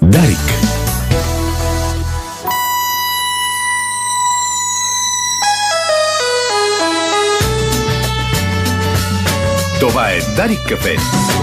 Дарик. Това е Дарик кафе.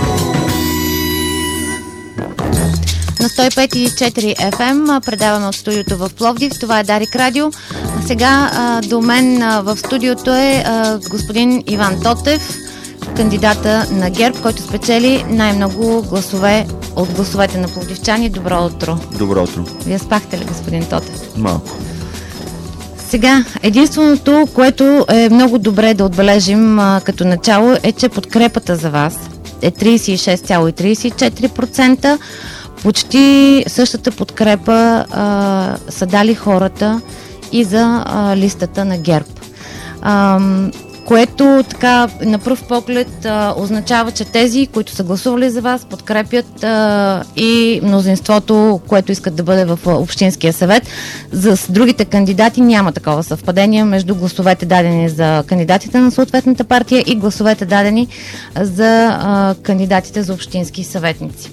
На 105.4 FM предаваме от студиото в Пловдив. Това е Дарик Радио. Сега до мен в студиото е господин Иван Тотев, кандидата на ГЕРБ, който спечели най-много гласове от гласовете на пловдивчани. Добро утро. Добро утро. Вие спахте ли, господин Тотев? Малко. Сега, единственото, което е много добре да отбележим като начало, е, че подкрепата за вас е 36,34%. Почти същата подкрепа са дали хората и за листата на ГЕРБ. Което така на пръв поглед означава, че тези, които са гласували за вас, подкрепят и мнозинството, което искат да бъде в Общинския съвет. За другите кандидати няма такова съвпадение между гласовете дадени за кандидатите на съответната партия и гласовете дадени за кандидатите за общински съветници.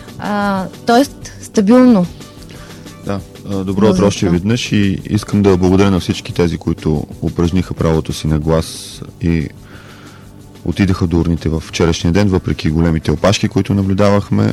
Тоест стабилно. Да, добро утро още веднъж и искам да благодаря на всички тези, които упражниха правото си на глас и отидаха до урните в вчерашния ден, въпреки големите опашки, които наблюдавахме.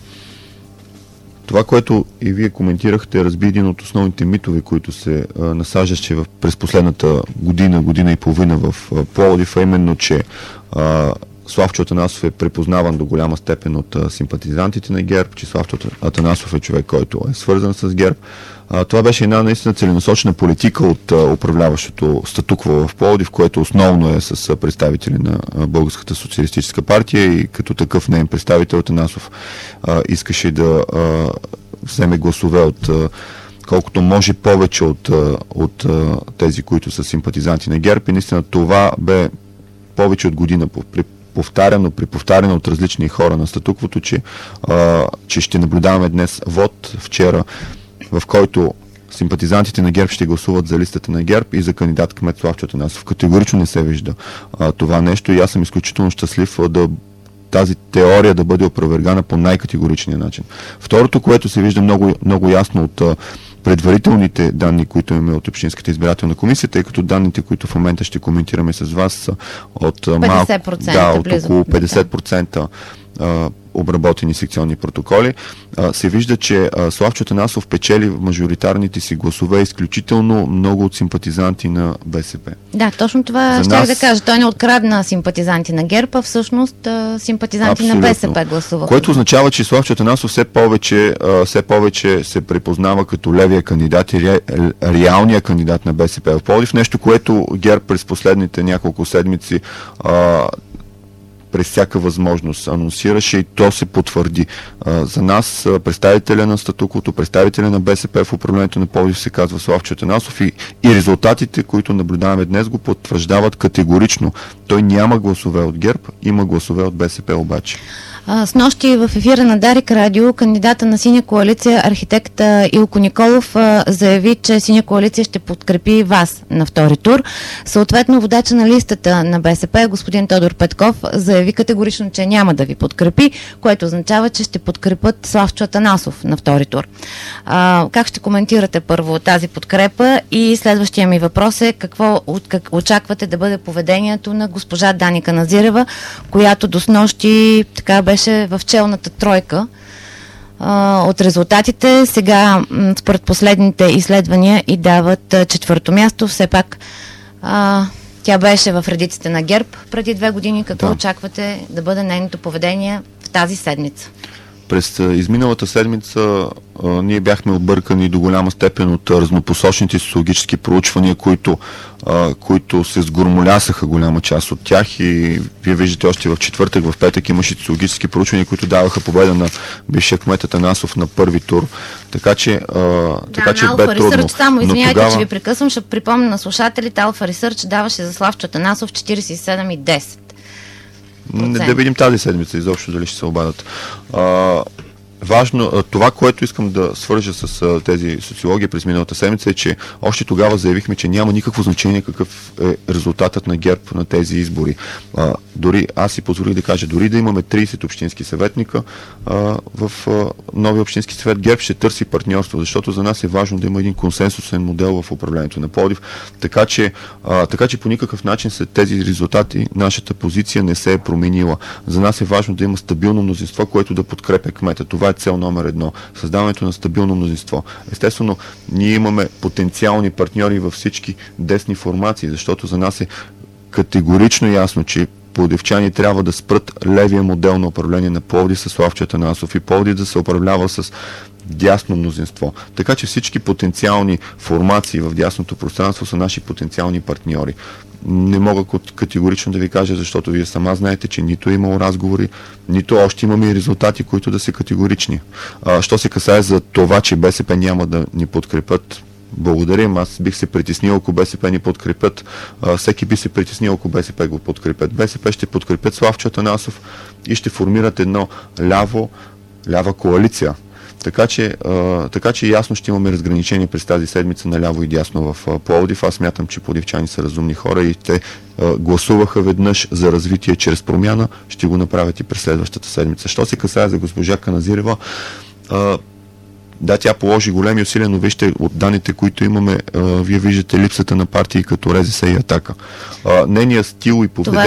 Това, което и вие коментирахте, разби един от основните митове, които се насаждаше през последната година и половина в Пловдив, а именно, че Славчо Атанасов е препознаван до голяма степен от симпатизантите на ГЕРБ, че Славчо Атанасов е човек, който е свързан с ГЕРБ. Това беше една наистина целенасочена политика от управляващото статукво в Пловдив, което основно е с представители на Българската социалистическа партия и като такъв неин представител Атанасов искаше да вземе гласове от колкото може повече от тези, които са симпатизанти на ГЕРБ, и наистина това бе повече от година повтаряно от различни хора на статуквото, че ще наблюдаваме днес вод, вчера, в който симпатизантите на ГЕРБ ще гласуват за листата на ГЕРБ и за кандидат кмет Славчо Атанасов. Категорично не се вижда това нещо и аз съм изключително щастлив тази теория да бъде опровергана по най-категоричния начин. Второто, което се вижда много, много ясно от предварителните данни, които имаме от Общинската избирателна комисия, тъй като данните, които в момента ще коментираме с вас, са от 50%, от около 50% обработени секционни протоколи, се вижда, че Славчо Атанасов печели в мажоритарните си гласове изключително много от симпатизанти на БСП. Да, точно това щях да кажа. Той не открадна симпатизанти на ГЕРБ, а всъщност симпатизанти на БСП гласуваха. Което означава, че Славчо Атанасов все повече се препознава като левия кандидат и реалния кандидат на БСП в Пловдив. Нещо, което ГЕРБ през последните няколко седмици през всяка възможност анонсираше и то се потвърди. За нас, представителя на статуквото, представителя на БСП в управлението на Пловдив се казва Славчо Атанасов и резултатите, които наблюдаваме днес, го потвърждават категорично. Той няма гласове от ГЕРБ, има гласове от БСП обаче. Снощи в ефира на Дарик Радио кандидата на Синя коалиция, архитект Илко Николов, заяви, че Синя коалиция ще подкрепи вас на втори тур. Съответно, водача на листата на БСП, господин Тодор Петков, заяви категорично, че няма да ви подкрепи, което означава, че ще подкрепят Славчо Атанасов на втори тур. Как ще коментирате първо тази подкрепа? И следващия ми въпрос е как очаквате да бъде поведението на госпожа Дани Каназирева, която до снощи така беше в челната тройка от резултатите. Сега, според последните изследвания, и дават четвърто място. Все пак тя беше в редиците на ГЕРБ преди 2 години. Какво очаквате да бъде нейното поведение в тази седмица? През изминалата седмица ние бяхме объркани до голяма степен от разнопосочните социологически проучвания, които се сгромолясаха голяма част от тях, и вие виждате още в четвъртък, в петък имаше социологически проучвания, които даваха победа на бившия кмет Атанасов на първи тур. Така че бе трудно. Само извиняйте, че ви прекъсвам, ще припомня на слушателите, Алфа Ресърч даваше за Славчо Атанасов 47,10%. Да видим тази седмица изобщо дали ще се обадят. важно, това, което искам да свържа с тези социологии през миналата седмица е, че още тогава заявихме, че няма никакво значение какъв е резултатът на ГЕРБ на тези избори. Дори аз си позволих да кажа, дори да имаме 30 общински съветника в новия общински съвет, ГЕРБ ще търси партньорство, защото за нас е важно да има един консенсусен модел в управлението на Пловдив, така че по никакъв начин след тези резултати нашата позиция не се е променила. За нас е важно да има стабилно мнозинство, което да подкрепя кмета. Това е цел номер 1. Създаването на стабилно мнозинство. Естествено, ние имаме потенциални партньори във всички десни формации, защото за нас е категорично ясно, че пловдивчани трябва да спрат левия модел на управление на Пловдив с Славчо Атанасов и Пловдив да се управлява с дясно мнозинство. Така че всички потенциални формации в дясното пространство са наши потенциални партньори. Не мога категорично да ви кажа, защото вие сама знаете, че нито е имало разговори, нито още имаме и резултати, които да са категорични. Що се касае за това, че БСП няма да ни подкрепят, благодарим. Аз бих се притеснил, ако БСП ни подкрепят. Всеки би се притеснил, ако БСП го подкрепят. БСП ще подкрепят Славчо Атанасов и ще формират едно лява коалиция. Така че ясно ще имаме разграничение през тази седмица на ляво и дясно в Пловдив. Аз смятам, че пловдивчани са разумни хора и те гласуваха веднъж за развитие чрез промяна. Ще го направят и през следващата седмица. Що се касае за госпожа Каназирева, да, тя положи големи усилия, но вижте от данните, които имаме, вие виждате липсата на партии като РЗС и Атака. Нейният стил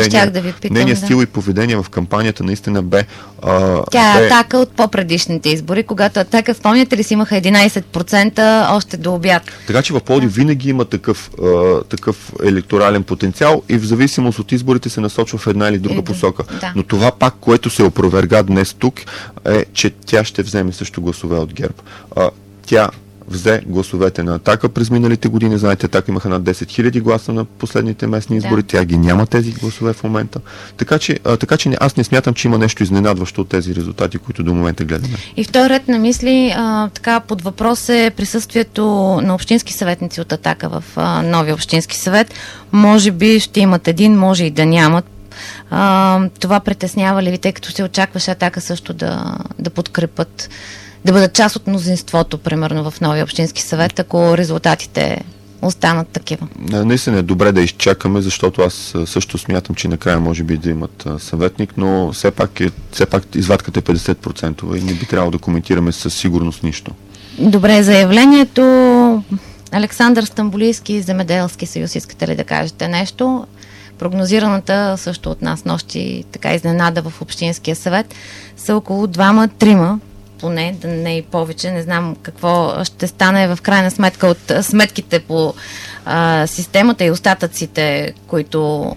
и поведение в кампанията наистина бе... Тя е Атака от по-предишните избори, когато Атака, спомняте ли си, имаха 11% още до обяд. Така че в Пловдив винаги има такъв електорален потенциал и в зависимост от изборите се насочва в една или друга посока. Да. Но това пак, което се опроверга днес тук, е, че тя ще вземе също гласове от ГЕРБ. Тя взе гласовете на Атака през миналите години. Знаете, Атака имаха над 10 000 гласа на последните местни избори. Да. Тя ги няма тези гласове в момента. Така че аз не смятам, че има нещо изненадващо от тези резултати, които до момента гледаме. И в този ред на мисли, така под въпрос е присъствието на общински съветници от Атака в новия общински съвет. Може би ще имат един, може и да нямат. Това притеснява ли ви, тъй като се очакваше Атака също да подкрепят, да бъдат част от мнозинството, примерно в новия общински съвет, ако резултатите останат такива? Наистина е добре да изчакаме, защото аз също смятам, че накрая може би да имат съветник, но все пак извадката е 50% и не би трябвало да коментираме със сигурност нищо. Добре, заявлението Александър Стамболийски, Земеделски съюз, искате ли да кажете нещо? Прогнозираната също от нас нощи така изненада в Общинския съвет са около 2-3, поне, да не и повече. Не знам какво ще стане в крайна сметка от сметките по системата и остатъците, които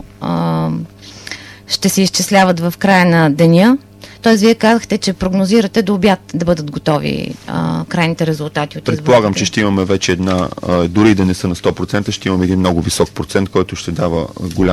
ще се изчисляват в края на деня. Тоест, вие казахте, че прогнозирате до обяд да бъдат готови крайните резултати от изборите. Предполагам, че ще имаме вече една, дори да не са на 100%, ще имаме един много висок процент, който ще дава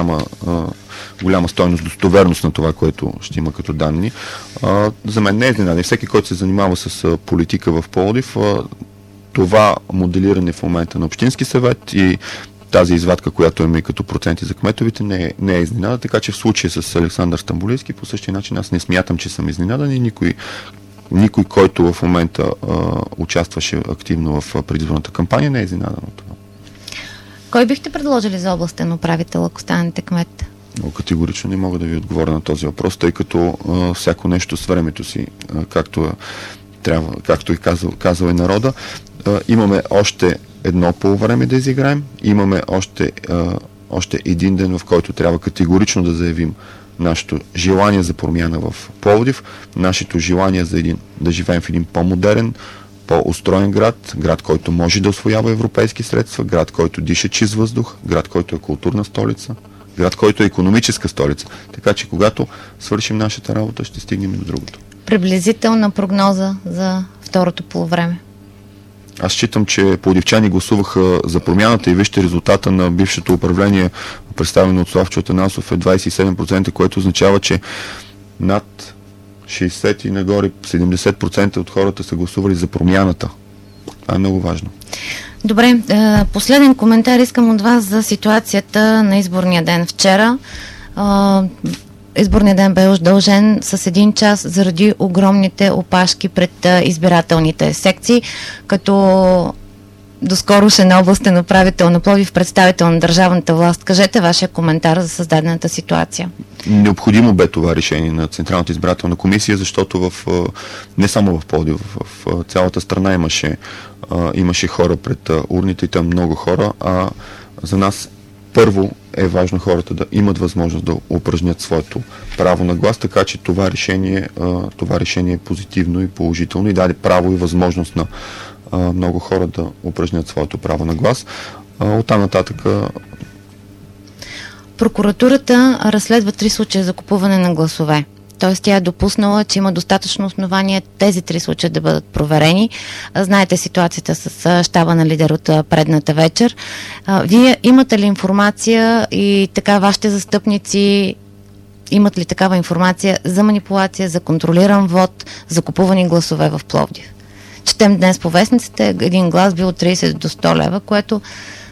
голяма стойност, достоверност на това, което ще има като данни. За мен не е изненада. Всеки, който се занимава с политика в Пловдив, това моделиране в момента на Общински съвет и тази извадка, която има и като проценти за кметовите, не е изненада, така че в случая с Александър Стамболийски по същия начин аз не смятам, че съм изненадан и никой, който в момента участваше активно в предизборната кампания, не е изненадан от това. Кой бихте предложили за областен управител, ако станете кмет? Категорично не мога да ви отговоря на този въпрос, тъй като всяко нещо с времето си, както и казал е народа. Имаме още едно полувреме да изиграем. Имаме още един ден, в който трябва категорично да заявим нашето желание за промяна в Пловдив, нашето желание да живеем в един по-модерен, по-устроен град, който може да усвоява европейски средства, град, който диша чист въздух, град, който е културна столица, град, който е икономическа столица. Така че когато свършим нашата работа, ще стигнем и до другото. Приблизителна прогноза за второто полувреме? Аз считам, че пловдивчани гласуваха за промяната и вижте резултата на бившето управление, представено от Славчо Атанасов, е 27%, което означава, че над 60 и нагоре 70% от хората са гласували за промяната. Това е много важно. Добре, последен коментар искам от вас за ситуацията на изборния ден вчера. изборният ден бе удължен с 1 час заради огромните опашки пред избирателните секции, като доскорошен областен управител на Пловдив, представител на държавната власт. Кажете вашия коментар за създадената ситуация. Необходимо бе това решение на Централната избирателна комисия, защото не само в Пловдив, в цялата страна имаше хора пред урните и там много хора, а за нас първо е важно хората да имат възможност да упражнят своето право на глас, така че това решение е позитивно и положително и даде право и възможност на много хора да упражнят своето право на глас. Оттам нататък прокуратурата разследва 3 случая за купуване на гласове. Тоест тя е допуснала, че има достатъчно основание тези 3 случая да бъдат проверени. Знаете ситуацията с щаба на лидер от предната вечер. Вие имате ли информация и така вашите застъпници имат ли такава информация за манипулация, за контролиран вод, за купувани гласове в Пловдив? Четем днес по вестниците, един глас бил от 30 до 100 лева, което...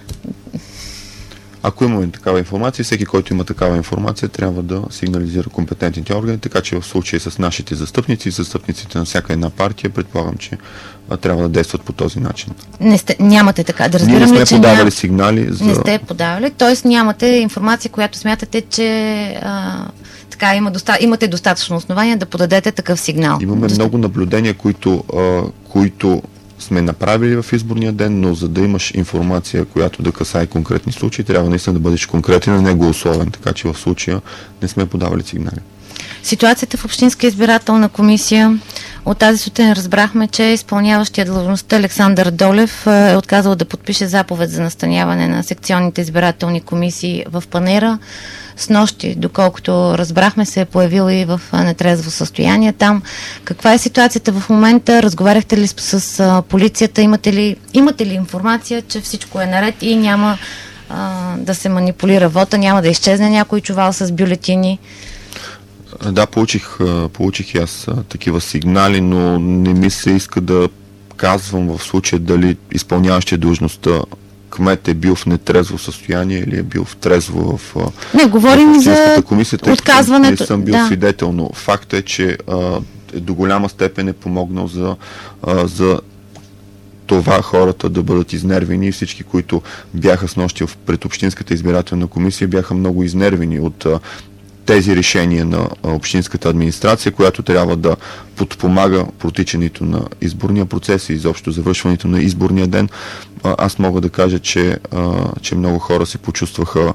Ако имаме такава информация, всеки, който има такава информация, трябва да сигнализира компетентните органи, така че в случай с нашите застъпници и застъпниците на всяка една партия, предполагам, че трябва да действат по този начин. Нямате така, да разбирам. Ние не сме подавали сигнали. Не сте подавали, т.е. нямате информация, която смятате, че имате достатъчно основание да подадете такъв сигнал. Имаме много наблюдения, които сме направили в изборния ден, но за да имаш информация, която да касае конкретни случаи, трябва наистина да бъдеш конкретен, а не голословен, така че в случая не сме подавали сигнали. Ситуацията в Общинска избирателна комисия. От тази сутрин разбрахме, че изпълняващия длъжността Александър Долев е отказал да подпише заповед за настаняване на секционните избирателни комисии в Панаира. Снощи, доколкото разбрахме, се е появил и в нетрезво състояние там. Каква е ситуацията в момента? Разговаряхте ли с полицията? Имате ли информация, че всичко е наред и няма да се манипулира вота, няма да изчезне някой чувал с бюлетини? Да, получих и аз такива сигнали, но не ми се иска да казвам в случая дали изпълняващия длъжността кмет е бил в нетрезво състояние или е бил в трезво в Общинската комисия, тъй като не съм бил свидетел, но факт е, че до голяма степен е помогнал за това хората да бъдат изнервени и всички, които бяха снощи пред Общинската избирателна комисия, бяха много изнервени от тези решения на общинската администрация, която трябва да подпомага протичането на изборния процес и изобщо завършването на изборния ден. Аз мога да кажа, че много хора се почувстваха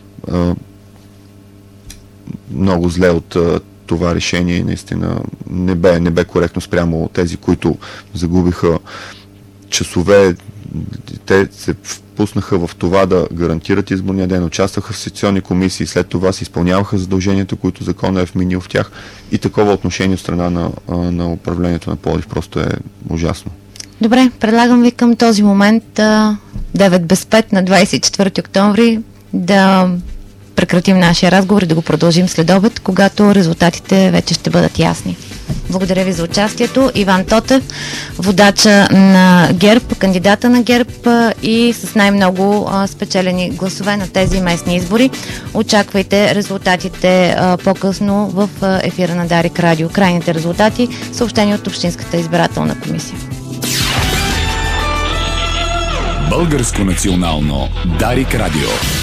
много зле от това решение и наистина не бе коректно спрямо тези, които загубиха часове. Те се впуснаха в това да гарантират изборния ден, участваха в секционни комисии, след това се изпълняваха задълженията, които законът е вменил в тях и такова отношение от страна на управлението на Пловдив просто е ужасно. Добре, предлагам ви към този момент 9 без 5 на 24 октомври да прекратим нашия разговор и да го продължим след обед, когато резултатите вече ще бъдат ясни. Благодаря ви за участието. Иван Тотев, водача на ГЕРБ, кандидата на ГЕРБ и с най-много спечелени гласове на тези местни избори. Очаквайте резултатите по-късно в ефира на Дарик Радио. Крайните резултати, съобщени от Общинската избирателна комисия. Българско национално Дарик Радио.